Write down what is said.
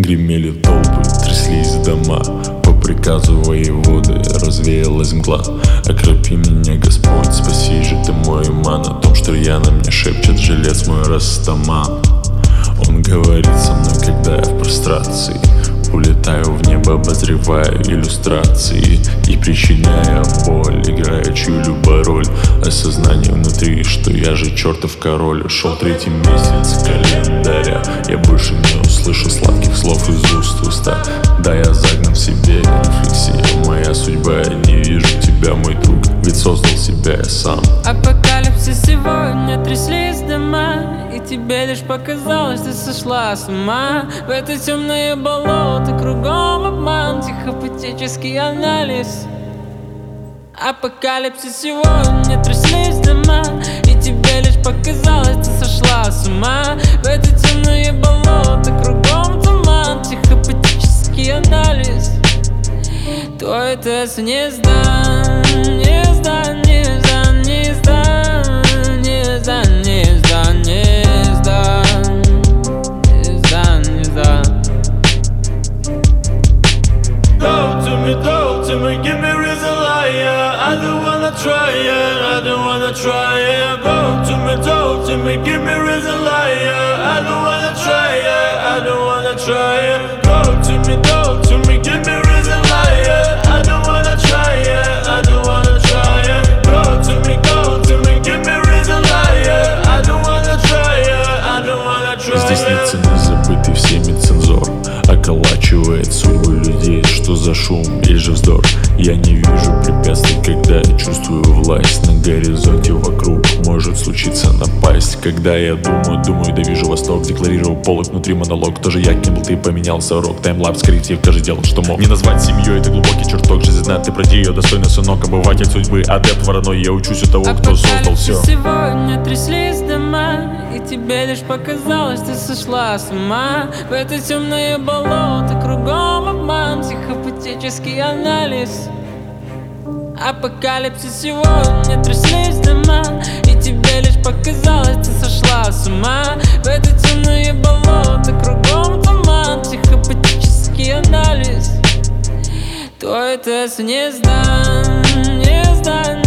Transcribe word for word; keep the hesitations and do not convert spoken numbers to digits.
Гремели толпы, тряслись дома. По приказу воеводы развеялась мгла. Окропи меня, Господь, спаси же ты мой иман. О том, что рьяно мне шепчет жилец мой Растаман. Он говорит со мной, когда я в прострации. Улетаю в небо, обозреваю иллюстрации и, причиняя боль, играя чью-либо роль. Осознание внутри, что я же чертов король. Шел третий месяц календаря. Я больше не услышу сладких слов из уст в уста. Да, я загнан в себе, рефлексия моя судьба. Я не вижу тебя, мой друг, ведь создал себя я сам. Апокалипсис сегодня, тряслись дома, и тебе лишь показалось, ты сошла с ума. В это темное болото, кругом обман, психопатический анализ. Апокалипсис сегодня, тряслись дома, и тебе лишь показалось, ты сошла с ума. В это темное болото, кругом туман, психопатический анализ. Твой тест не сдан, не сдан, не сдан, не сдан, не сдан, не сдан, не сдан, не сдан, не сдан. Talk to me, talk to me, give me reason liar. I don't wanna try it, I don't wanna try it. Talk to me, talk to me, give me reason liar. I don't wanna try it, I don't wanna try it. Talk to me, talk to me, give me reason liar. I don't wanna try it, I don't wanna try it. Talk to me, talk to me, give me reason liar. I don't wanna try it, I don't wanna try it. Здесь нет цены, забытый всеми цензор. Околачивает судьбу людей, что за шум или же вздор. Я не вижу препятствий, когда я чувствую власть. На горизонте вокруг может случиться напасть. Когда я думаю, думаю, да вижу восток. Декларировал полок, внутри монолог. Тоже я кем был, ты поменялся рок. Таймлапс, корректив, каждый делал, что мог. Не назвать семьей, это глубокий чертог. Жизнь знает, ты пройди ее, достойный сынок. Обыватель судьбы, адепт вороной. Я учусь у того, кто создал все. Сегодня тряслись дома, и тебе лишь показалось, ты сошла с ума. В это темное болото, кругом обман, психопатический анализ. Апокалипсис сегодня, тряслись дома, и тебе лишь показалось, ты сошла с ума. В это темное болото, кругом туман, психопатический анализ. Твой тест не сдан, не сдан.